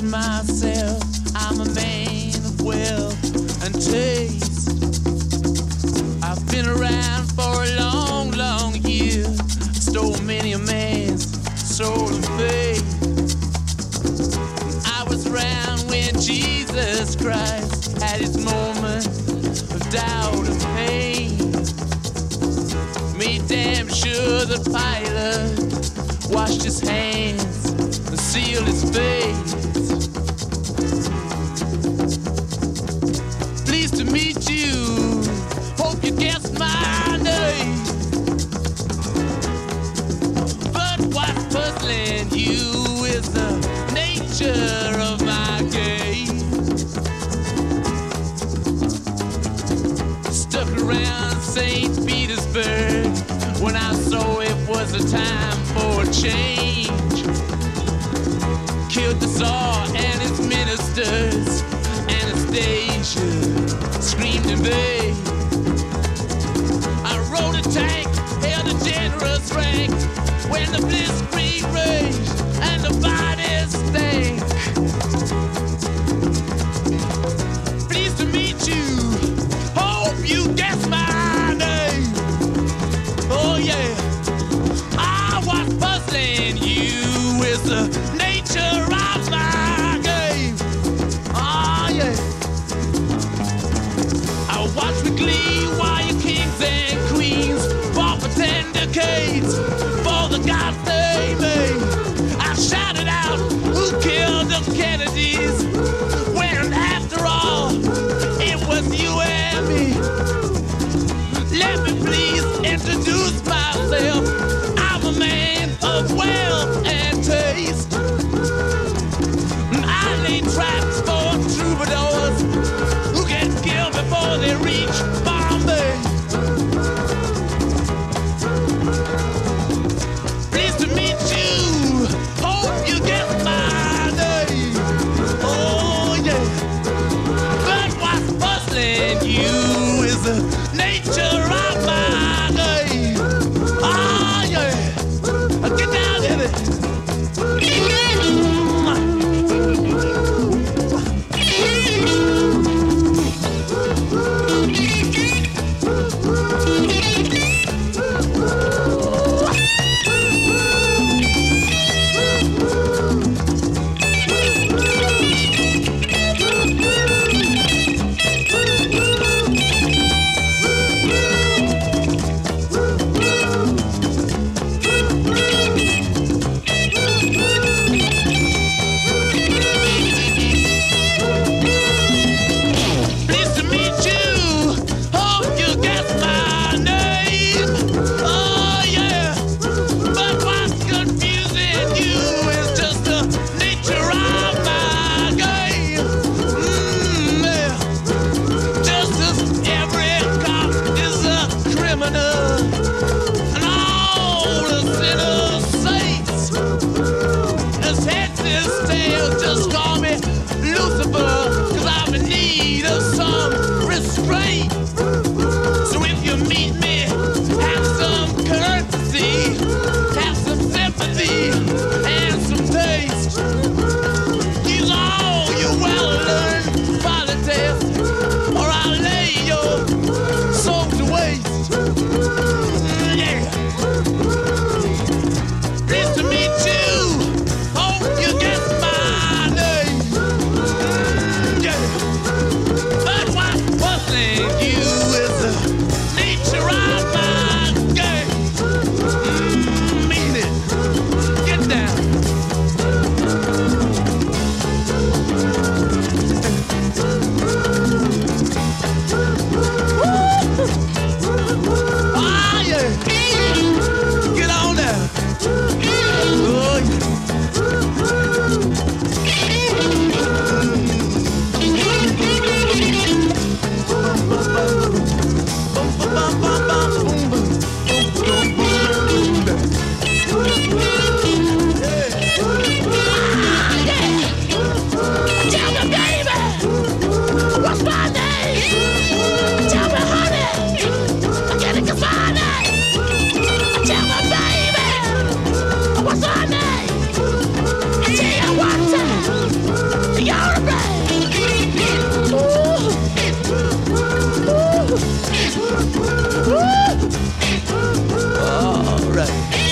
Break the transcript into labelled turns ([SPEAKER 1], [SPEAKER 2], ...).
[SPEAKER 1] myself, I'm a man of wealth and taste. I've been around for a long, long year. Stole many a man's soul of faith. I was around when Jesus Christ had his moment of doubt and pain. Made damn sure the Pilate washed his hands and sealed his face. Pleased to meet you, hope you guessed my name. But what's puzzling you is the nature of my game. Stuck around St. Petersburg when I saw it was a time for a change. Killed the Tsar and his ministers. Anastasia screamed in vain. I rode a tank, held a generous rank when the blitzkrieg raged and the bodies stank. Pleased to meet you, hope you guess my name. Oh yeah, I was puzzling you with the nature of my game. Oh yeah, I watch with glee while your kings and queens fought for 10 decades for the God's name. All right.